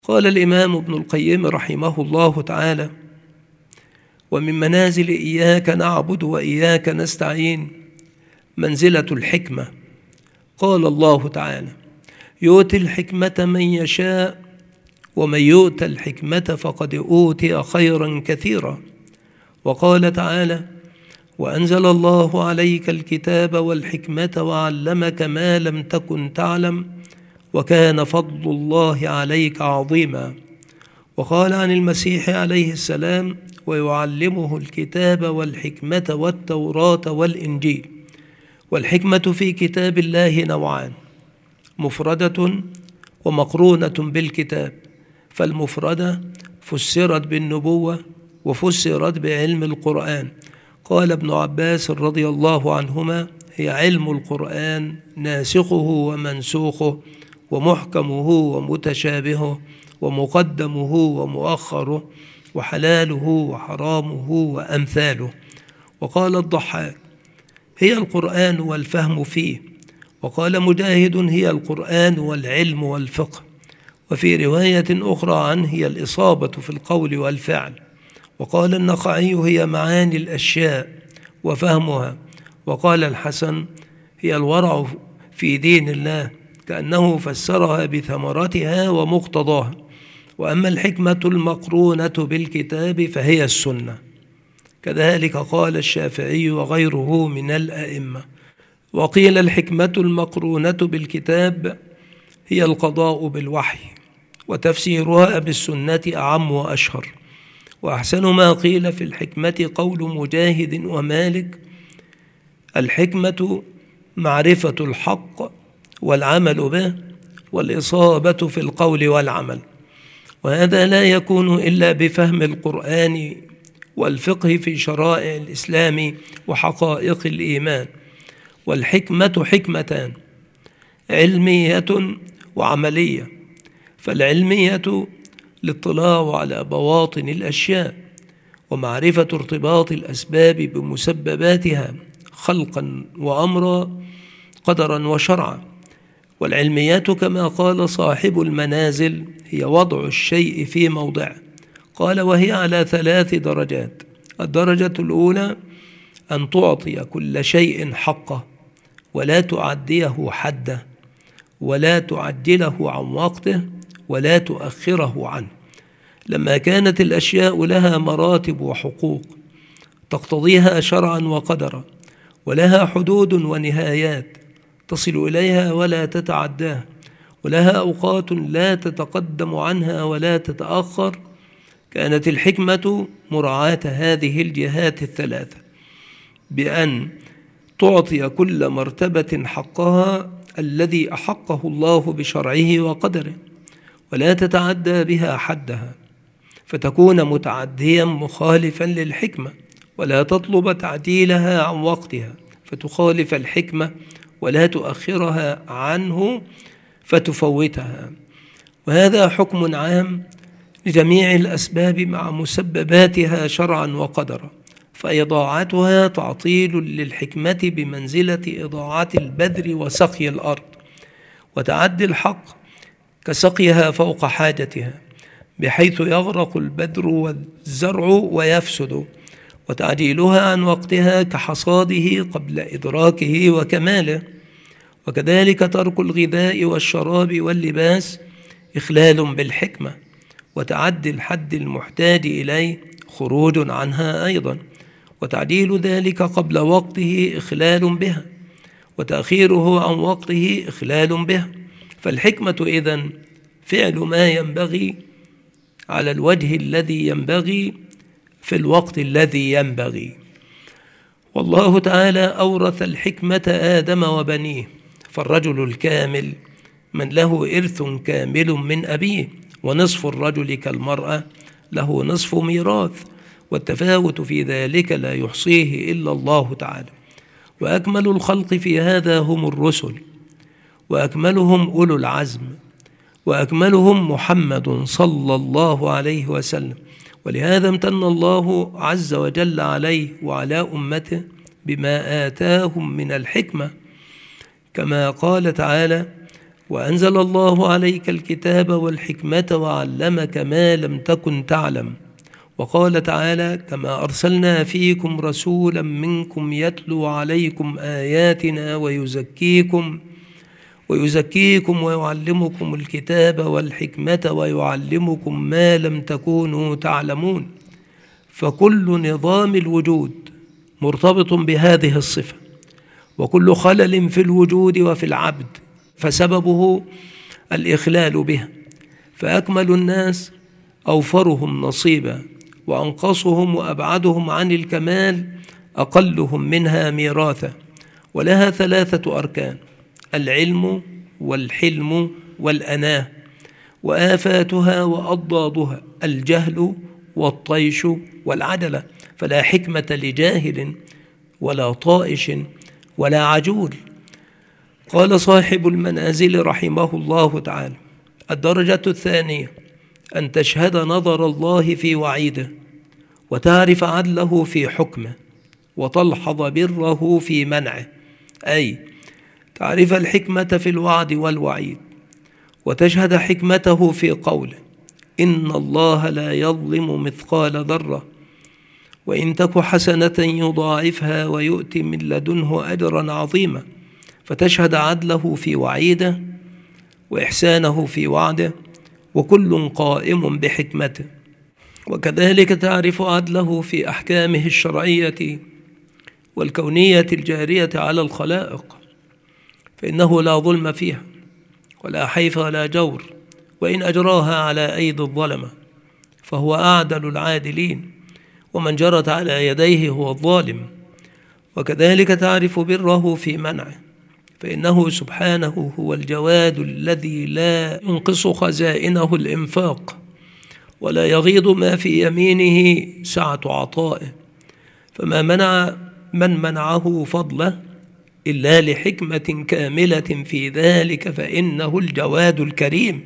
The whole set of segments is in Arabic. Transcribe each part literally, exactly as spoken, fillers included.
قال الإمام ابن القيم رحمه الله تعالى: ومن منازل إياك نعبد وإياك نستعين منزلة الحكمة. قال الله تعالى: يؤتي الحكمة من يشاء ومن يؤت الحكمة فقد أوتي خيرا كثيرا. وقال تعالى: وأنزل الله عليك الكتاب والحكمة وعلمك ما لم تكن تعلم وكان فضل الله عليك عظيما. وقال عن المسيح عليه السلام: ويعلمه الكتاب والحكمة والتوراة والإنجيل. والحكمة في كتاب الله نوعان: مفردة ومقرونة بالكتاب. فالمفردة فسرت بالنبوة وفسرت بعلم القرآن. قال ابن عباس رضي الله عنهما: هي علم القرآن ناسخه ومنسوخه ومحكمه ومتشابهه ومقدمه ومؤخره وحلاله وحرامه وأمثاله. وقال الضحاك: هي القرآن والفهم فيه. وقال مجاهد: هي القرآن والعلم والفقه. وفي رواية أخرى عنه: هي الإصابة في القول والفعل. وقال النخعي: هي معاني الأشياء وفهمها. وقال الحسن: هي الورع في دين الله، كأنه فسرها بثمرتها ومقتضاها. وأما الحكمة المقرونة بالكتاب فهي السنة. كذلك قال الشافعي وغيره من الأئمة. وقيل الحكمة المقرونة بالكتاب هي القضاء بالوحي، وتفسيرها بالسنة أعم وأشهر. وأحسن ما قيل في الحكمة قول مجاهد ومالك: الحكمة معرفة الحق والعمل به والإصابة في القول والعمل. وهذا لا يكون إلا بفهم القرآن والفقه في شرائع الإسلام وحقائق الإيمان. والحكمة حكمتان: علمية وعملية. فالعلمية الاطلاع على بواطن الأشياء ومعرفة ارتباط الأسباب بمسبباتها خلقا وأمرا قدرا وشرعا. والعلمية كما قال صاحب المنازل هي وضع الشيء في موضعه. قال: وهي على ثلاث درجات: الدرجة الأولى أن تعطي كل شيء حقه ولا تعديه حده ولا تعجله عن وقته ولا تؤخره عنه، لما كانت الأشياء لها مراتب وحقوق تقتضيها شرعا وقدرا، ولها حدود ونهايات تصل إليها ولا تتعداها، ولها أوقات لا تتقدم عنها ولا تتأخر. كانت الحكمة مراعاة هذه الجهات الثلاثة بأن تعطي كل مرتبة حقها الذي أحقه الله بشرعه وقدره، ولا تتعدى بها حدها فتكون متعديا مخالفا للحكمة، ولا تطلب تعديلها عن وقتها فتخالف الحكمة، ولا تؤخرها عنه فتفوتها. وهذا حكم عام لجميع الأسباب مع مسبباتها شرعا وقدرا، فإضاعتها تعطيل للحكمة بمنزلة إضاعة البذر وسقي الأرض. وتعدي الحق كسقيها فوق حاجتها بحيث يغرق البذر والزرع ويفسد، وتعجيلها عن وقتها كحصاده قبل إدراكه وكماله. وكذلك ترك الغذاء والشراب واللباس إخلال بالحكمة، وتعدي الحد المحتاج إليه خروج عنها أيضا، وتعديل ذلك قبل وقته إخلال بها، وتأخيره عن وقته إخلال بها. فالحكمة إذن فعل ما ينبغي على الوجه الذي ينبغي في الوقت الذي ينبغي. والله تعالى أورث الحكمة آدم وبنيه، فالرجل الكامل من له إرث كامل من أبيه، ونصف الرجل كالمرأة له نصف ميراث، والتفاوت في ذلك لا يحصيه إلا الله تعالى. وأكمل الخلق في هذا هم الرسل، وأكملهم أولو العزم، وأكملهم محمد صلى الله عليه وسلم. ولهذا امتن الله عز وجل عليه وعلى أمته بما آتاهم من الحكمة، كما قال تعالى: وأنزل الله عليك الكتاب والحكمة وعلمك ما لم تكن تعلم. وقال تعالى: كما أرسلنا فيكم رسولا منكم يتلو عليكم آياتنا ويزكيكم ويزكيكم ويعلمكم الكتاب والحكمة ويعلمكم ما لم تكونوا تعلمون. فكل نظام الوجود مرتبط بهذه الصفة، وكل خلل في الوجود وفي العبد فسببه الإخلال بها. فأكمل الناس أوفرهم نصيبا، وأنقصهم وأبعدهم عن الكمال أقلهم منها ميراثا. ولها ثلاثة أركان: العلم والحلم والأناه، وآفاتها وأضدادها الجهل والطيش والعدلة. فلا حكمة لجاهل ولا طائش ولا عجول. قال صاحب المنازل رحمه الله تعالى: الدرجة الثانية أن تشهد نظر الله في وعيده، وتعرف عدله في حكمه، وتلحظ بره في منعه، أي تعرف الحكمة في الوعد والوعيد، وتشهد حكمته في قوله: إن الله لا يظلم مثقال ذرة، وإن تك حسنة يضاعفها ويؤتي من لدنه أجرا عظيما. فتشهد عدله في وعيده وإحسانه في وعده، وكل قائم بحكمته. وكذلك تعرف عدله في أحكامه الشرعية والكونية الجارية على الخلائق، فإنه لا ظلم فيها ولا حيف ولا جور، وإن أجراها على أيدي الظلمة فهو أعدل العادلين، ومن جرت على يديه هو الظالم. وكذلك تعرف بره في منعه، فإنه سبحانه هو الجواد الذي لا ينقص خزائنه الإنفاق، ولا يغيض ما في يمينه سعة عطائه. فما منع من منعه فضله إلا لحكمة كاملة في ذلك، فإنه الجواد الكريم،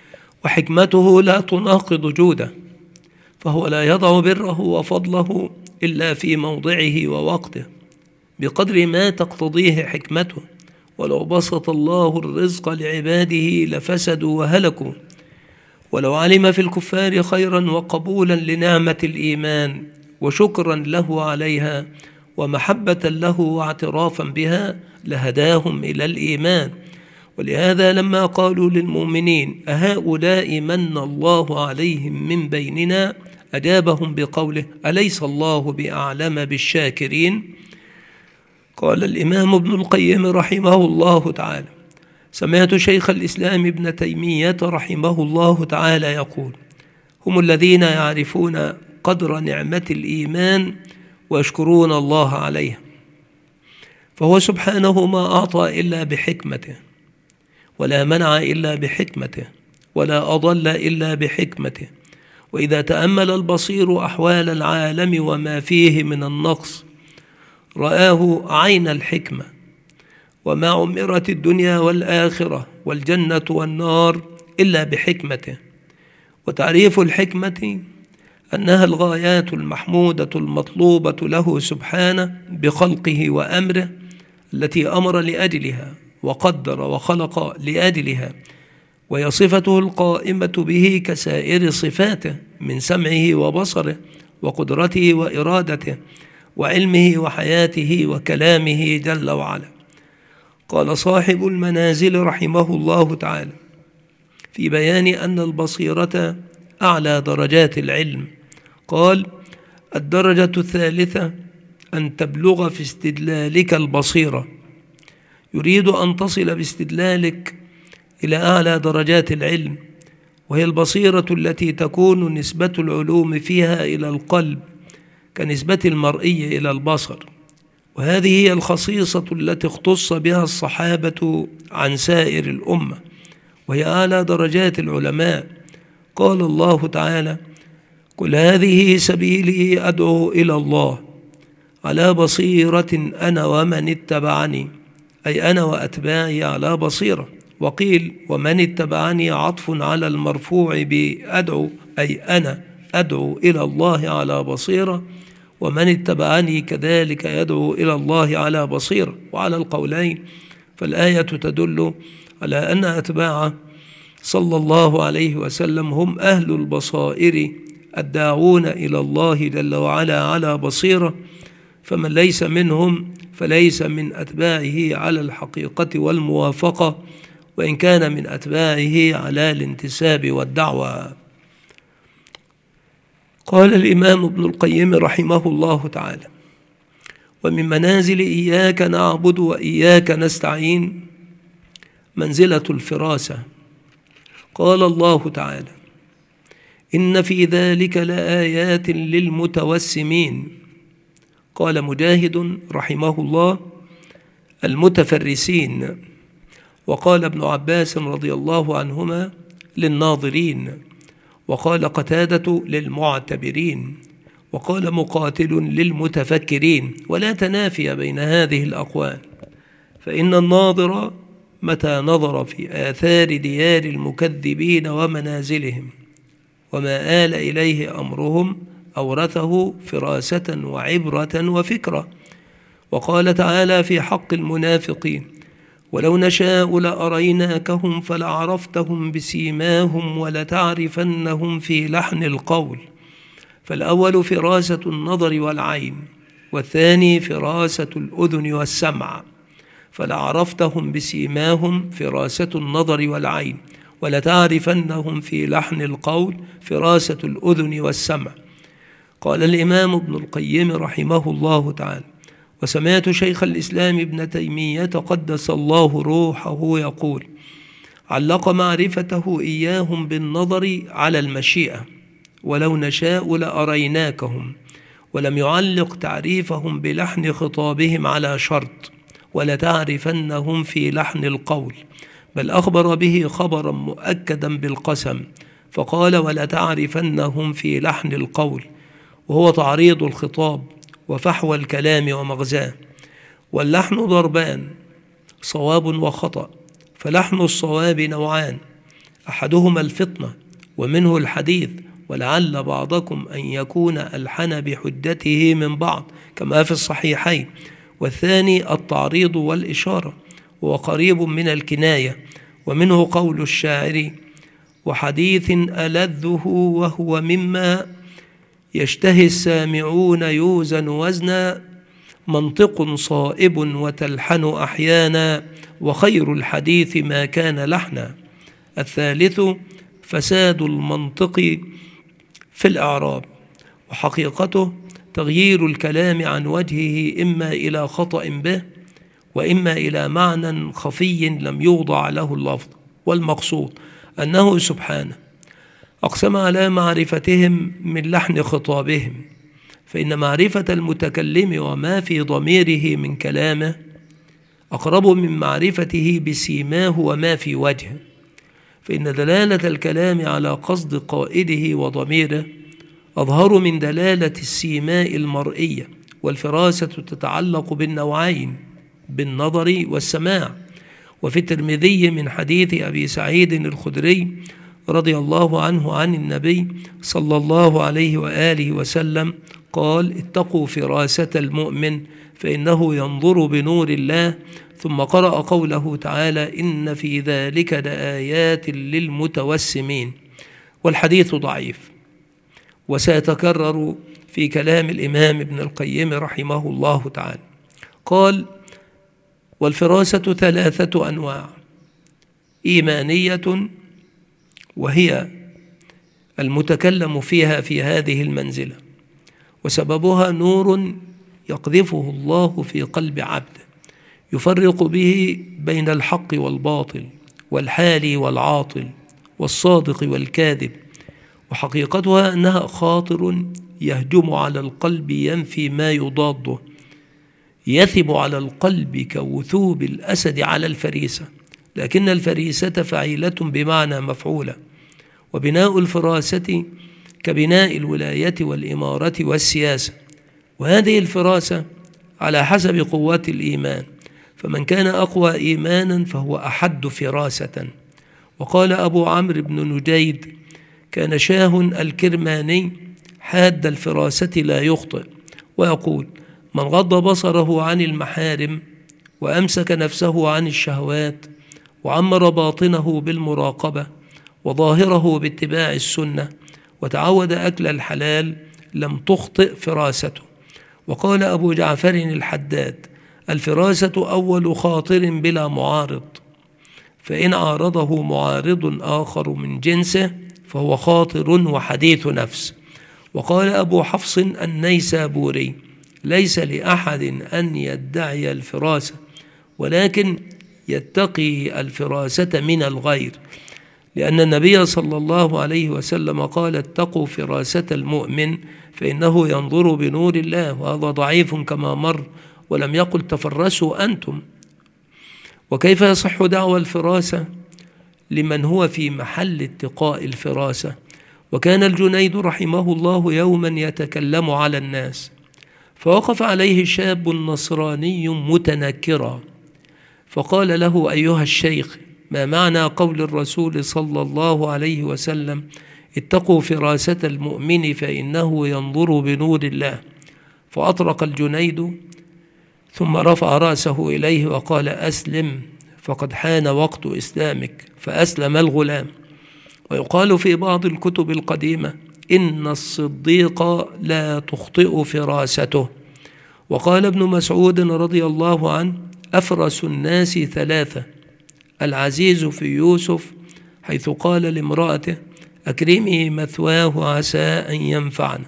وحكمته لا تناقض جوده، فهو لا يضع بره وفضله إلا في موضعه ووقته بقدر ما تقتضيه حكمته. ولو بسط الله الرزق لعباده لفسدوا وهلكوا، ولو علم في الكفار خيرا وقبولا لنعمة الإيمان وشكرا له عليها ومحبة له واعترافا بها لهداهم إلى الإيمان. ولهذا لما قالوا للمؤمنين: أهؤلاء من الله عليهم من بيننا، أجابهم بقوله: أليس الله بأعلم بالشاكرين؟ قال الإمام ابن القيم رحمه الله تعالى: سمعت شيخ الإسلام ابن تيمية رحمه الله تعالى يقول: هم الذين يعرفون قدر نعمة الإيمان ويشكرون الله عليها. فهو سبحانه ما أعطى إلا بحكمته، ولا منع إلا بحكمته، ولا أضل إلا بحكمته. وإذا تأمل البصير أحوال العالم وما فيه من النقص رآه عين الحكمة، وما عمرت الدنيا والآخرة والجنة والنار إلا بحكمته. وتعريف الحكمة أنها الغايات المحمودة المطلوبة له سبحانه بخلقه وأمره، التي أمر لأجلها وقدر وخلق لأجلها، وهي صفته القائمة به كسائر صفاته من سمعه وبصره وقدرته وإرادته وعلمه وحياته وكلامه جل وعلا. قال صاحب المنازل رحمه الله تعالى في بيان أن البصيرة أعلى درجات العلم، قال: الدرجة الثالثة أن تبلغ في استدلالك البصيرة. يريد أن تصل باستدلالك إلى أعلى درجات العلم، وهي البصيرة التي تكون نسبة العلوم فيها إلى القلب كنسبة المرئي إلى البصر. وهذه هي الخصيصة التي اختص بها الصحابة عن سائر الأمة، وهي أعلى درجات العلماء. قال الله تعالى: قل هذه سبيلي أدعو إلى الله على بصيرة أنا ومن اتبعني، أي أنا وأتباعي على بصيرة. وقيل: ومن اتبعني عطف على المرفوع بأدعو، أي أنا أدعو إلى الله على بصيرة، ومن اتبعني كذلك يدعو إلى الله على بصيرة. وعلى القولين فالآية تدل على أن أتباعه صلى الله عليه وسلم هم أهل البصائر الداعون إلى الله جل وعلا على بصيرة، فمن ليس منهم فليس من أتباعه على الحقيقة والموافقة، وإن كان من أتباعه على الانتساب والدعوة. قال الإمام ابن القيم رحمه الله تعالى: ومن منازل إياك نعبد وإياك نستعين منزلة الفراسة. قال الله تعالى: إن في ذلك لآيات للمتوسمين. قال مجاهد رحمه الله: المتفرسين. وقال ابن عباس رضي الله عنهما: للناظرين. وقال قتادة: للمعتبرين. وقال مقاتل: للمتفكرين. ولا تنافي بين هذه الأقوال، فإن الناظر متى نظر في آثار ديار المكذبين ومنازلهم وما آل إليه أمرهم أورثه فراسة وعبرة وفكرة. وقال تعالى في حق المنافقين: ولو نشاء لأريناكهم فلعرفتهم بسيماهم ولتعرفنهم في لحن القول. فالأول فراسة النظر والعين، والثاني فراسة الأذن والسمع. فلعرفتهم بسيماهم فراسة النظر والعين، ولتعرفنهم في لحن القول فراسة الأذن والسمع. قال الإمام ابن القيم رحمه الله تعالى: وسمعت شيخ الإسلام ابن تيمية قدس الله روحه يقول: علق معرفته إياهم بالنظر على المشيئة، ولو نشاء لأريناكهم، ولم يعلق تعريفهم بلحن خطابهم على شرط، ولتعرفنهم في لحن القول، بل أخبر به خبرا مؤكدا بالقسم، فقال: ولتعرفنهم في لحن القول، وهو تعريض الخطاب وفحوى الكلام ومغزاه. واللحن ضربان: صواب وخطأ. فلحن الصواب نوعان: أحدهما الفطنة ومنه الحديث، ولعل بعضكم أن يكون ألحن بحجته من بعض كما في الصحيحين. والثاني التعريض والإشارة، وهو قريب من الكناية، ومنه قول الشاعر: وحديث ألذه وهو مما يشتهي السامعون يوزن وزنا، منطق صائب وتلحن أحيانا، وخير الحديث ما كان لحنا. الثالث فساد المنطق في الإعراب، وحقيقته تغيير الكلام عن وجهه إما إلى خطأ به، وإما إلى معنى خفي لم يوضع له اللفظ. والمقصود أنه سبحانه أقسم على معرفتهم من لحن خطابهم، فإن معرفة المتكلم وما في ضميره من كلامه أقرب من معرفته بسيماه وما في وجهه، فإن دلالة الكلام على قصد قائله وضميره أظهر من دلالة السيماء المرئية. والفراسة تتعلق بالنوعين، بالنظر والسماع. وفي الترمذي من حديث أبي سعيد الخدري رضي الله عنه عن النبي صلى الله عليه وآله وسلم قال: اتقوا فراسة المؤمن فإنه ينظر بنور الله. ثم قرأ قوله تعالى: إن في ذلك لآيات للمتوسمين. والحديث ضعيف، وسيتكرر في كلام الإمام ابن القيم رحمه الله تعالى. قال: والفراسة ثلاثة أنواع: إيمانية، وهي المتكلم فيها في هذه المنزلة، وسببها نور يقذفه الله في قلب عبده يفرق به بين الحق والباطل، والحالي والعاطل، والصادق والكاذب. وحقيقتها أنها خاطر يهجم على القلب ينفي ما يضاده، يثب على القلب كوثوب الأسد على الفريسة، لكن الفريسة فعيلة بمعنى مفعولة. وبناء الفراسة كبناء الولاية والإمارة والسياسة، وهذه الفراسة على حسب قوة الإيمان، فمن كان أقوى إيمانا فهو أحد فراسة. وقال أبو عمرو بن نجيد: كان شاه الكرماني حاد الفراسة لا يخطئ، ويقول: من غض بصره عن المحارم وأمسك نفسه عن الشهوات وعمر باطنه بالمراقبة وظاهره باتباع السنة، وتعود أكل الحلال، لم تخطئ فراسته. وقال أبو جعفر الحداد: الفراسة أول خاطر بلا معارض، فإن عارضه معارض آخر من جنسه فهو خاطر وحديث نفس. وقال أبو حفص النيسابوري: ليس لأحد أن يدعي الفراسة، ولكن يتقي الفراسة من الغير، لأن النبي صلى الله عليه وسلم قال: اتقوا فراسة المؤمن فإنه ينظر بنور الله، وهذا ضعيف كما مر، ولم يقل تفرسوا أنتم. وكيف يصح دعوى الفراسة لمن هو في محل اتقاء الفراسة؟ وكان الجنيد رحمه الله يوما يتكلم على الناس، فوقف عليه شاب نصراني متنكرا، فقال له: أيها الشيخ، ما معنى قول الرسول صلى الله عليه وسلم: اتقوا فراسة المؤمن فإنه ينظر بنور الله؟ فأطرق الجنيد ثم رفع رأسه إليه وقال: أسلم، فقد حان وقت إسلامك. فأسلم الغلام. ويقال في بعض الكتب القديمة: إن الصديق لا تخطئ فراسته. وقال ابن مسعود رضي الله عنه: أفرس الناس ثلاثة: العزيز في يوسف، حيث قال لامرأته: أكرمي مثواه عسى أن ينفعنا.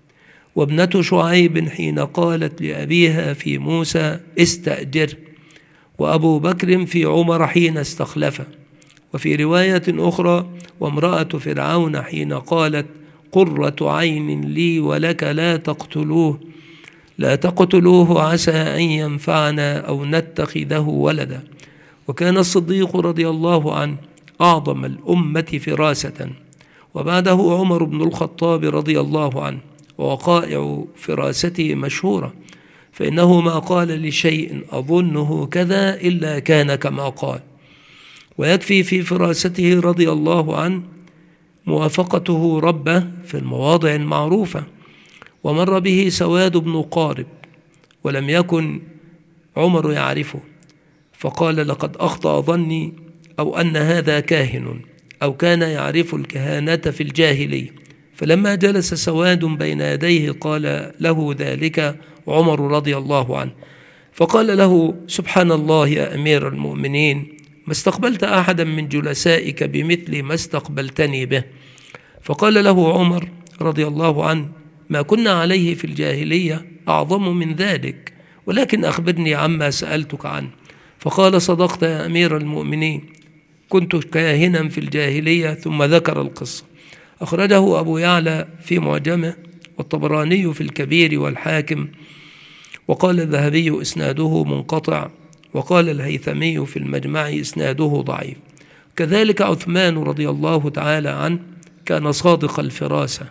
وابنة شعيب حين قالت لأبيها في موسى: استأجر. وأبو بكر في عمر حين استخلفه. وفي رواية أخرى: وامرأة فرعون حين قالت: قرة عين لي ولك لا تقتلوه لا تقتلوه عسى أن ينفعنا أو نتخذه ولدا. وكان الصديق رضي الله عنه أعظم الأمة فراسة، وبعده عمر بن الخطاب رضي الله عنه. ووقائع فراسته مشهورة، فإنه ما قال لشيء أظنه كذا إلا كان كما قال. ويكفي في فراسته رضي الله عنه موافقته ربه في المواضع المعروفة. ومر به سواد بن قارب ولم يكن عمر يعرفه، فقال: لقد أخطأ ظني، أو أن هذا كاهن، أو كان يعرف الكهانة في الجاهلية. فلما جلس سواد بين يديه قال له ذلك عمر رضي الله عنه، فقال له: سبحان الله يا أمير المؤمنين، ما استقبلت أحدا من جلسائك بمثل ما استقبلتني به. فقال له عمر رضي الله عنه: ما كنا عليه في الجاهلية أعظم من ذلك، ولكن أخبرني عما سألتك عنه. فقال: صدقت يا أمير المؤمنين، كنت كاهنا في الجاهلية. ثم ذكر القصة. أخرجه أبو يعلى في معجمه، والطبراني في الكبير، والحاكم. وقال الذهبي: إسناده منقطع. وقال الهيثمي في المجمع: إسناده ضعيف. كذلك عثمان رضي الله تعالى عنه كان صادق الفراسة.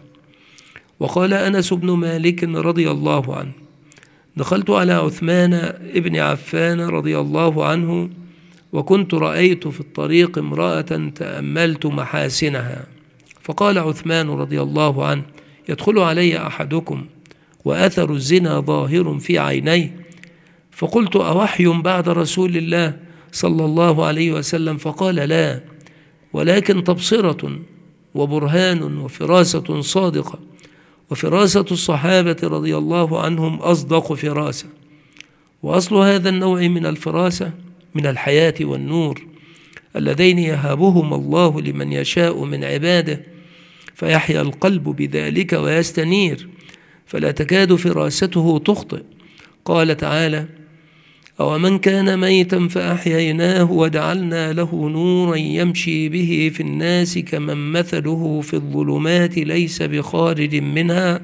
وقال أنس بن مالك رضي الله عنه: دخلت على عثمان ابن عفان رضي الله عنه، وكنت رأيت في الطريق امرأة تأملت محاسنها، فقال عثمان رضي الله عنه: يدخل علي أحدكم وأثر الزنا ظاهر في عينيه؟ فقلت: أوحي بعد رسول الله صلى الله عليه وسلم؟ فقال: لا، ولكن تبصرة وبرهان وفراسة صادقة. وفراسة الصحابة رضي الله عنهم أصدق فراسة. وأصل هذا النوع من الفراسة من الحياة والنور اللذين يهبهما الله لمن يشاء من عباده، فيحيا القلب بذلك ويستنير، فلا تكاد فراسته تخطئ. قال تعالى: أومن كان ميتا فأحييناه وجعلنا له نورا يمشي به في الناس كمن مثله في الظلمات ليس بخارج منها،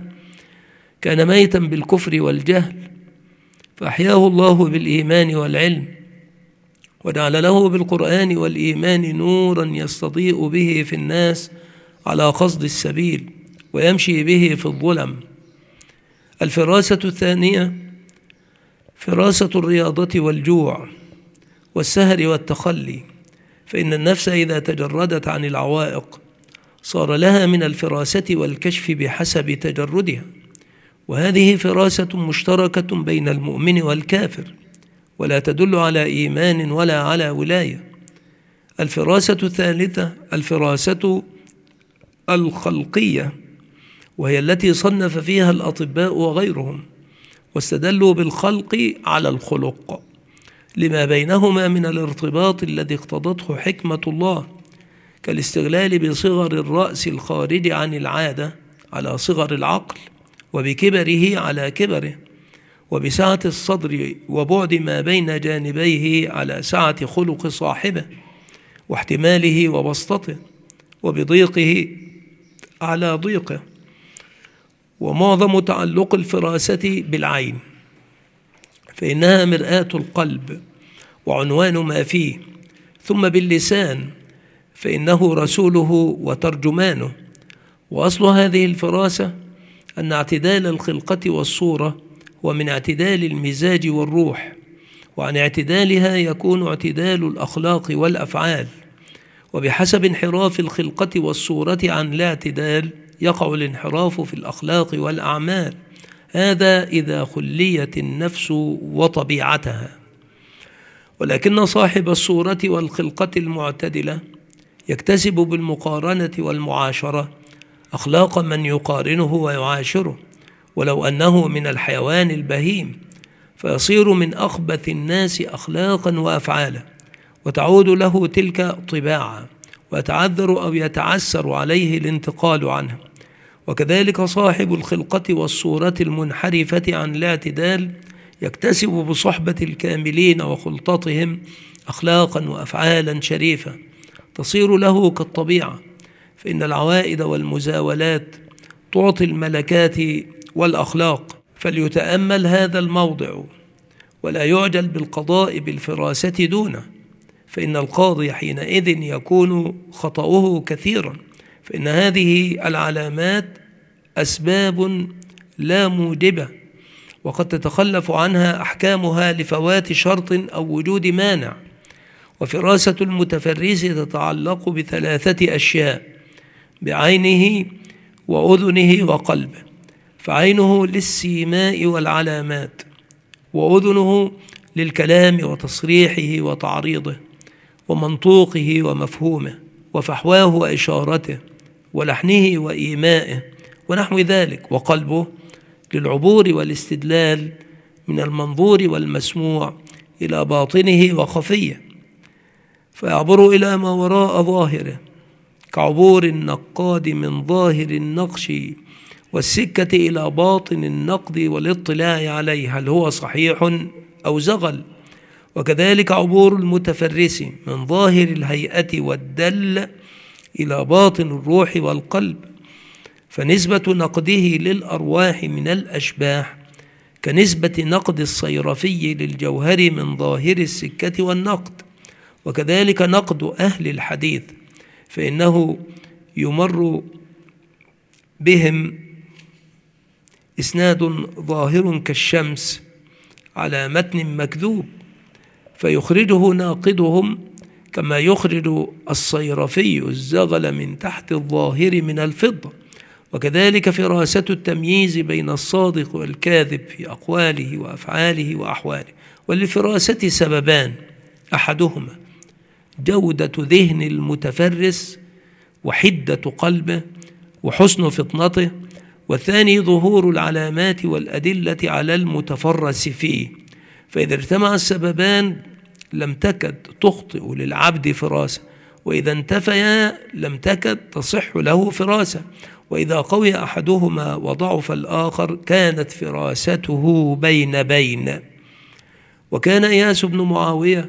كان ميتا بالكفر والجهل فأحياه الله بالإيمان والعلم، وجعل له بالقرآن والإيمان نورا يستضيء به في الناس على قصد السبيل ويمشي به في الظلم. الفراسة الثانية فراسة الرياضة والجوع والسهر والتخلي، فإن النفس إذا تجردت عن العوائق صار لها من الفراسة والكشف بحسب تجردها، وهذه فراسة مشتركة بين المؤمن والكافر، ولا تدل على إيمان ولا على ولاية. الفراسة الثالثة الفراسة الخلقية، وهي التي صنف فيها الأطباء وغيرهم، واستدلوا بالخلق على الخلق لما بينهما من الارتباط الذي اقتضته حكمة الله، كالاستغلال بصغر الرأس الخارج عن العادة على صغر العقل، وبكبره على كبره، وبسعة الصدر وبعد ما بين جانبيه على سعة خلق صاحبه، واحتماله وبسطته، وبضيقه على ضيقه. ومعظم تعلق الفراسة بالعين، فإنها مرآة القلب وعنوان ما فيه، ثم باللسان فإنه رسوله وترجمانه. وأصل هذه الفراسة أن اعتدال الخلقة والصورة هو من اعتدال المزاج والروح، وعن اعتدالها يكون اعتدال الأخلاق والأفعال، وبحسب انحراف الخلقة والصورة عن الاعتدال يقع الانحراف في الأخلاق والأعمال، هذا إذا خليت النفس وطبيعتها. ولكن صاحب الصورة والخلقة المعتدلة يكتسب بالمقارنة والمعاشرة أخلاق من يقارنه ويعاشره، ولو أنه من الحيوان البهيم، فيصير من أخبث الناس أخلاقا وأفعالا، وتعود له تلك طباعا، ويتعذر أو يتعسر عليه الانتقال عنها. وكذلك صاحب الخلقة والصورة المنحرفة عن الاعتدال يكتسب بصحبة الكاملين وخلطتهم أخلاقا وأفعالا شريفة تصير له كالطبيعة، فإن العوائد والمزاولات تعطي الملكات والأخلاق. فليتأمل هذا الموضع ولا يعجل بالقضاء بالفراسة دونه، فإن القاضي حينئذ يكون خطأه كثيرا، فإن هذه العلامات أسباب لا موجبة، وقد تتخلف عنها أحكامها لفوات شرط أو وجود مانع. وفراسة المتفرس تتعلق بثلاثة أشياء: بعينه وأذنه وقلبه. فعينه للسيماء والعلامات، وأذنه للكلام وتصريحه وتعريضه، ومنطوقه ومفهومه، وفحواه وإشارته، ولحنه وإيمائه ونحو ذلك. وقلبه للعبور والاستدلال من المنظور والمسموع إلى باطنه وخفيه، فيعبر إلى ما وراء ظاهره، كعبور النقاد من ظاهر النقش والسكة إلى باطن النقد والاطلاع عليه هل هو صحيح أو زغل. وكذلك عبور المتفرس من ظاهر الهيئة والدل إلى باطن الروح والقلب، فنسبة نقده للأرواح من الأشباح كنسبة نقد الصيرفي للجوهر من ظاهر السكة والنقد. وكذلك نقد أهل الحديث، فإنه يمر بهم إسناد ظاهر كالشمس على متن مكذوب، فيخرجه ناقدهم كما يخرج الصيرفي الزغل من تحت الظاهر من الفضة. وكذلك فراسة التمييز بين الصادق والكاذب في أقواله وأفعاله وأحواله. وللفراسة سببان: أحدهما جودة ذهن المتفرس وحدة قلبه وحسن فطنته، والثاني ظهور العلامات والأدلة على المتفرس فيه. فإذا اجتمع السببان لم تكد تخطئ للعبد فراسة، وإذا انتفيا لم تكد تصح له فراسة، وإذا قوي أحدهما وضعف الآخر كانت فراسته بين بين. وكان إياس بن معاوية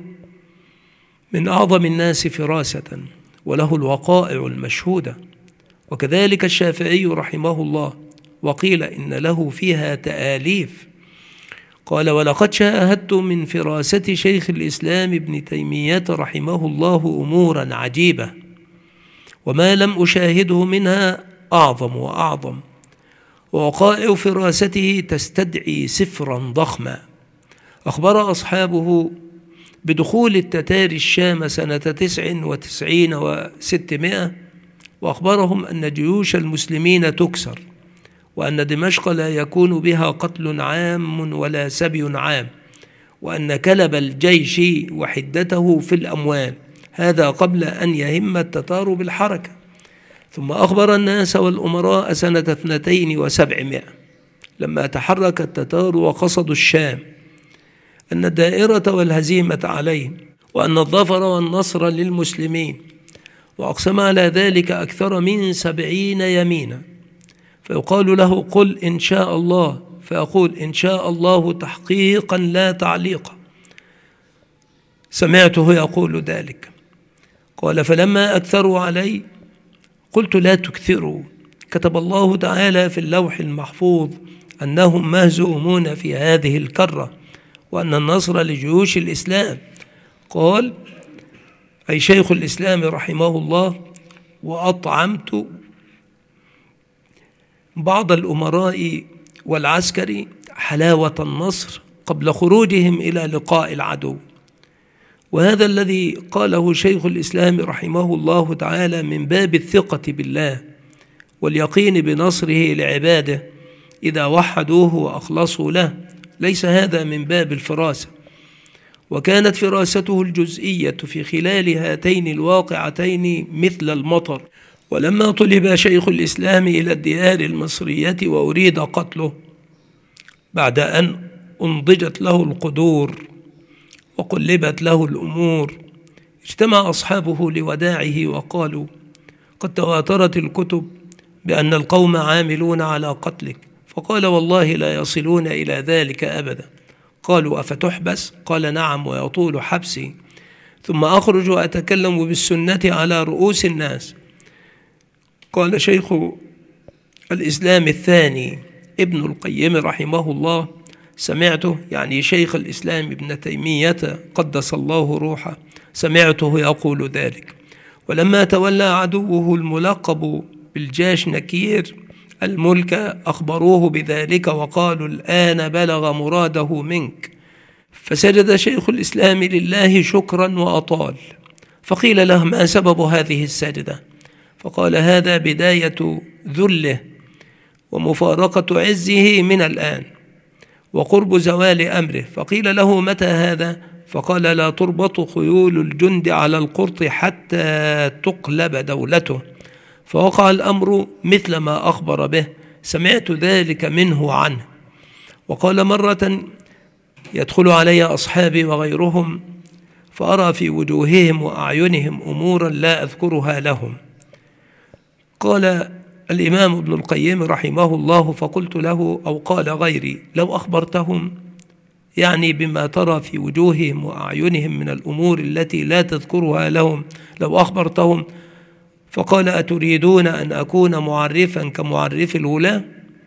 من أعظم الناس فراسة، وله الوقائع المشهودة، وكذلك الشافعي رحمه الله، وقيل إن له فيها تآليف. قال: ولقد شاهدت من فراسة شيخ الإسلام ابن تيمية رحمه الله أمورا عجيبة، وما لم أشاهده منها أعظم وأعظم، ووقائع فراسته تستدعي سفرا ضخما. أخبر أصحابه بدخول التتار الشام سنة تسع وتسعين وستمائة، وأخبرهم أن جيوش المسلمين تكسر، وأن دمشق لا يكون بها قتل عام ولا سبي عام، وأن كلب الجيش وحدته في الأموال. هذا قبل أن يهم التتار بالحركة. ثم أخبر الناس والأمراء سنة اثنتين وسبعمائة لما تحرك التتار وقصدوا الشام أن الدائرة والهزيمة عليهم، وأن الظفر والنصر للمسلمين، وأقسم على ذلك أكثر من سبعين يمينا. فيقال له: قل إن شاء الله، فيقول: إن شاء الله تحقيقا لا تعليقا. سمعته يقول ذلك. قال: فلما أكثروا علي قلت: لا تكثروا، كتب الله تعالى في اللوح المحفوظ أنهم مهزومون في هذه الكرة، وأن النصر لجيوش الإسلام. قال أي شيخ الإسلام رحمه الله: وأطعمت بعض الأمراء والعسكر حلاوة النصر قبل خروجهم إلى لقاء العدو. وهذا الذي قاله شيخ الإسلام رحمه الله تعالى من باب الثقة بالله واليقين بنصره لعباده إذا وحدوه وأخلصوا له، ليس هذا من باب الفراسة. وكانت فراسته الجزئية في خلال هاتين الواقعتين مثل المطر. ولما طلب شيخ الإسلام إلى الديار المصرية وأريد قتله بعد أن أنضجت له القدور وقلبت له الأمور، اجتمع أصحابه لوداعه وقالوا: قد تواترت الكتب بأن القوم عاملون على قتلك. فقال: والله لا يصلون إلى ذلك أبدا. قالوا: أفتحبس؟ قال: نعم، ويطول حبسي، ثم أخرج وأتكلم بالسنة على رؤوس الناس. قال شيخ الإسلام الثاني ابن القيم رحمه الله: سمعته، يعني شيخ الإسلام ابن تيمية قدس الله روحه، سمعته يقول ذلك. ولما تولى عدوه الملقب بالجاش نكير الملك أخبروه بذلك وقالوا: الآن بلغ مراده منك. فسجد شيخ الإسلام لله شكرا وأطال. فقيل له: ما سبب هذه السجدة؟ فقال: هذا بداية ذله ومفارقة عزه من الآن وقرب زوال أمره. فقيل له: متى هذا؟ فقال: لا تربط خيول الجند على القرط حتى تقلب دولته. فوقع الأمر مثل ما أخبر به، سمعت ذلك منه عنه. وقال: مرة يدخل علي أصحابي وغيرهم فأرى في وجوههم وأعينهم أمورا لا أذكرها لهم. قال الإمام ابن القيم رحمه الله: فقلت له أو قال غيري: لو أخبرتهم، يعني بما ترى في وجوههم وأعينهم من الأمور التي لا تذكرها لهم، لو أخبرتهم. فقال: أتريدون أن أكون معرفا كمعرف الولاة؟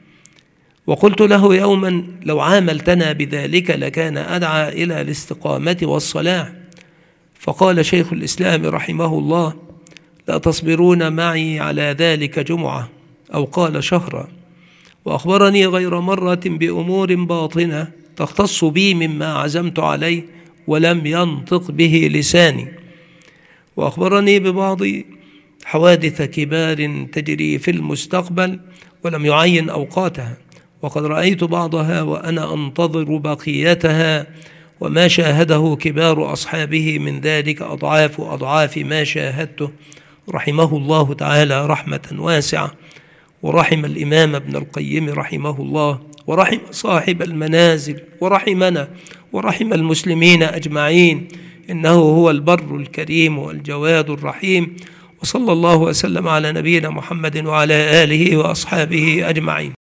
وقلت له يوما: لو عاملتنا بذلك لكان أدعى إلى الاستقامة والصلاح. فقال شيخ الإسلام رحمه الله: لا تصبرون معي على ذلك جمعة، أو قال شهرا. وأخبرني غير مرة بأمور باطنة تختص بي مما عزمت عليه ولم ينطق به لساني. وأخبرني ببعض حوادث كبار تجري في المستقبل ولم يعين أوقاتها، وقد رأيت بعضها وأنا أنتظر بقيتها، وما شاهده كبار أصحابه من ذلك أضعاف أضعاف ما شاهدته، رحمه الله تعالى رحمة واسعة. ورحم الإمام ابن القيم رحمه الله، ورحم صاحب المنازل، ورحمنا، ورحم المسلمين أجمعين، إنه هو البر الكريم والجواد الرحيم. وصلى الله وسلم على نبينا محمد وعلى آله وأصحابه أجمعين.